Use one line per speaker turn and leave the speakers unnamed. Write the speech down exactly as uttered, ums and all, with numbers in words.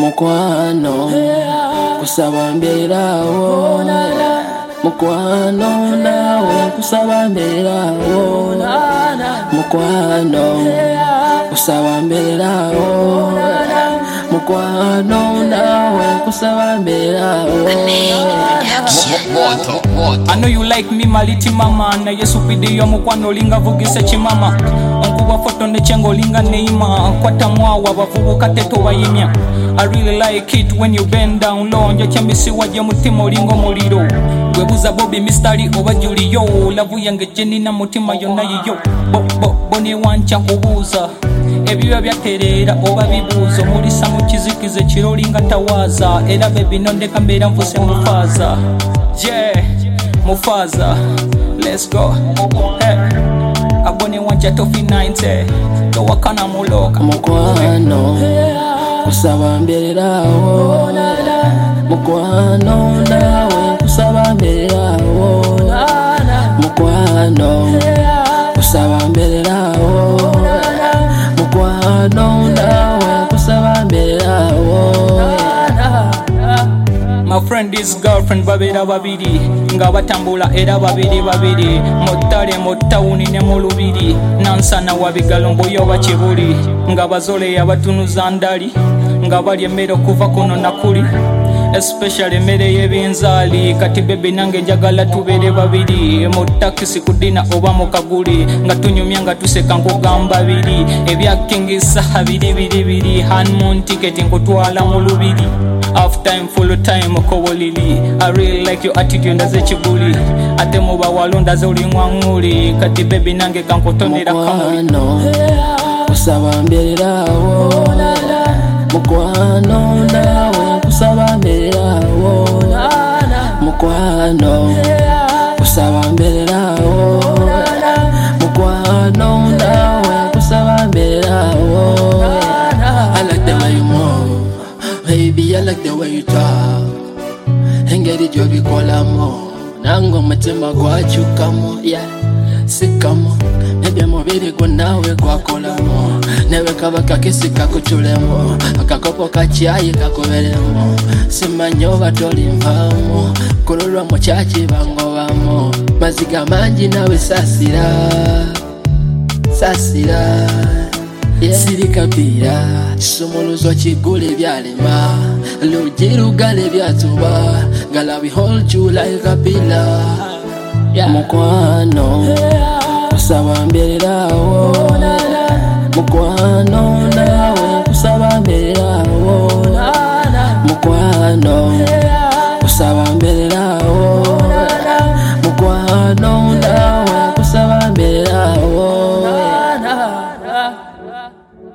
mukwano kusaba mberawo mukwano nawe kusaba mberawo mukwano kusaba mberawo mukwano nawe kusaba mberawo.
I know you like me maliti mama na yesu pidiyo mukwano linga vugise chimama onkuwa foto ne chengo linga neima kwata mwawa bavubuka teto bayimya. I really like it when you bend down low nje chambisi waje mutima lingo muliro webuza Bobby mistari oba Julio lavu yange jeni na mutima yonna yiyo bo bo bone wancha kubuza ebiba byaterera oba bibuzo mulisa mu kizikize kirolinga tawaza era baby nonde kambera mvuse mufaza yeah mufaza let's go hey abone wancha tofi ninety to wakana muloka
mukwano kusaba mberawo mukwano nawe kusaba mberawo mukwano kusaba mberawo mukwano nawe kusaba mberawo.
My friend is girlfriend babera babiri nga batambula era babiri babiri motale motawuni ne mulubiri nansana wabigalombo yoba kibuli nga bazole yabatunuza ndali nga bali emmere kuva kuno nakuli especially emmere y'ebinzaali kati bebe nange njagala tubere babiri mu takisi kudina oba mu kaguli nga tunyumya nga tuseka nkugamba biri ebyakingisa biri biri biri honeymoon ticket nkutwala mu lubiri half time full time kowolili. I really like your attitude ndaze chibuli ate muba walonda ze uli ngwanguli kati baby nange kankotonera
mukwano kusaba mberawo mukwano nawe kusaba mberawo mukwano kusaba mberawo mukwano nawe kusaba mberawo. I like the way you move, baby, I like the way you talk. Engeri gyobikolamo nange omutima gwachukamo yeah sikamo nebye mubiri gwo nawe gwakolamo newe kaba kakisi kakutulemo akakopo kacyayi kakuberemo simanyi oba tolimvamo kululwa mu kyaki bangobamo maziga mangi nawe sasira sasira yeah. Sirikabira kisumuluzo kigule byalema lugirugale byatuba gala we hold you like a pillar yeah. Mukwano kusaba mberawo mukwano nawe kusaba mberawo mukwano kusaba mberawo mukwano nawe kusaba mberawo.